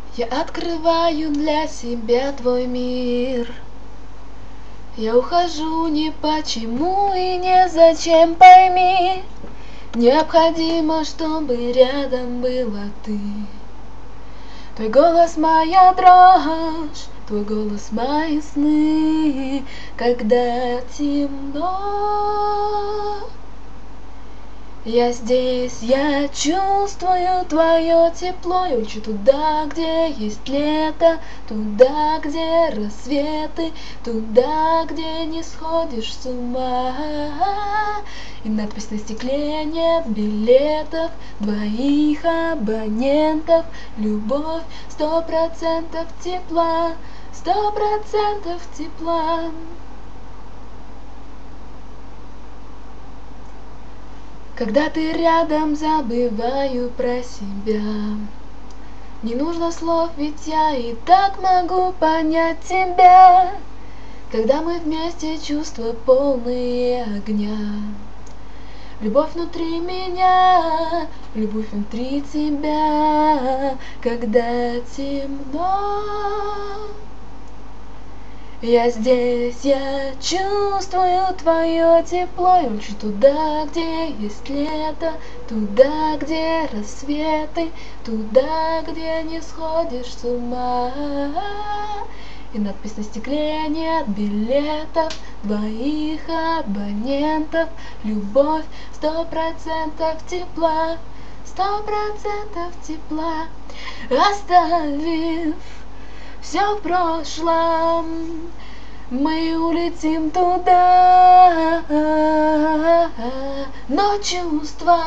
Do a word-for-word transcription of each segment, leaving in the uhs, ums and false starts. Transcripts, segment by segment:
Я открываю для себя твой мир. Я ухожу не почему и не зачем, пойми. Необходимо, чтобы рядом была ты. Твой голос моя дрожь, твой голос мои сны, когда темно. Я здесь, я чувствую твое тепло, я лечу туда, где есть лето, туда, где рассветы, туда, где не сходишь с ума. И надпись на стекле: нет билетов, двоих абонентов, любовь, сто процентов тепла, сто процентов тепла. Когда ты рядом, забываю про себя. Не нужно слов, ведь я и так могу понять тебя. Когда мы вместе, чувства полные огня. Любовь внутри меня, любовь внутри тебя, когда темно. Я здесь, я чувствую твое тепло, я лечу туда, где есть лето, туда, где рассветы, туда, где не сходишь с ума. И надпись на стекле: нет билетов, двоих абонентов, любовь, сто процентов тепла, сто процентов тепла. Оставив все в прошлом, мы улетим туда, но чувства,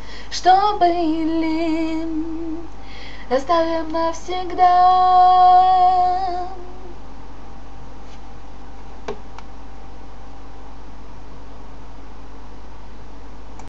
что были, оставим навсегда.